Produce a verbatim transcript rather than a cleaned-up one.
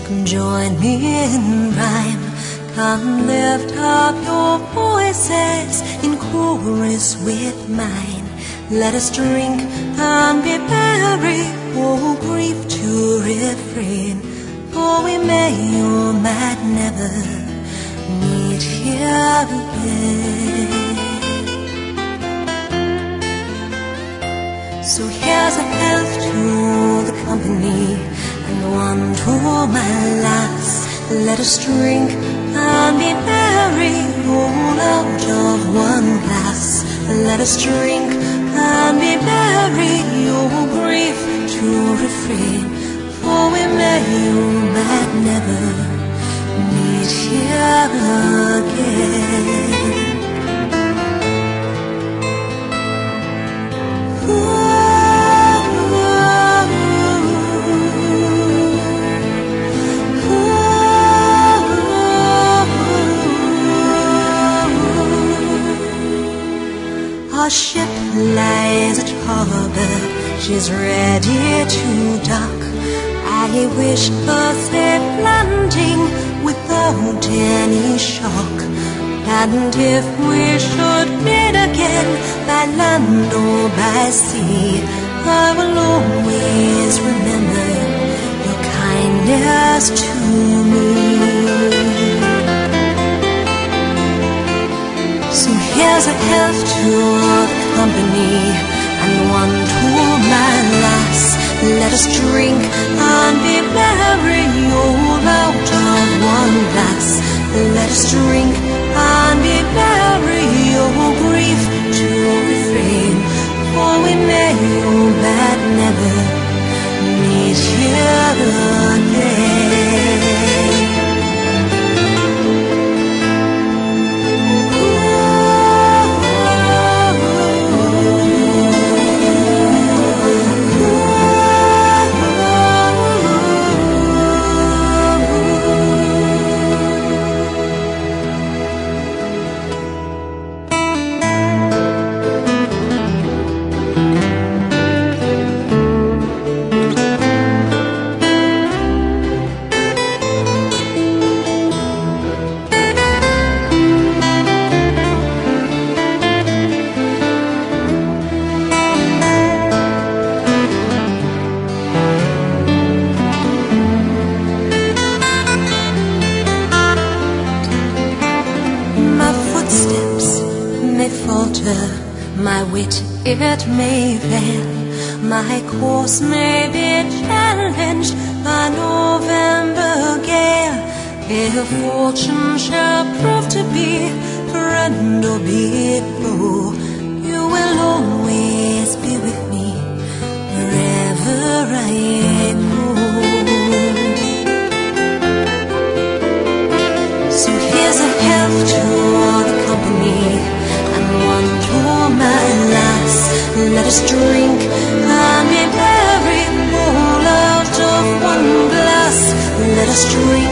Join me in rhyme. Come lift up your voices in chorus with mine. Let us drink and be merry, oh grief to refrain, for we may or might never meet here again. So here's a health to the company, and one to my lass. Let us drink and be merry, all out of one glass. Let us drink and be merry, oh grief to refrain, for we may or might never meet here again. Our ship lies at harbor, she's ready to dock. I wish her safe landing without any shock. And if we should meet again by land or by sea, I will always remember your kindness to me. So here's a health to the company, and one to my lass. Let us drink and be merry, all out of one glass. Let us drink and be merry, oh grief to refrain, for we may or might never meet here again. My wit it may fail, my course may be challenged by November gale. If fortune shall prove to be friend or be foe, you will always be with me wherever I go. So here's a health to the company, one to my lass. Let us drink and be merry, all out of one glass. Let us drink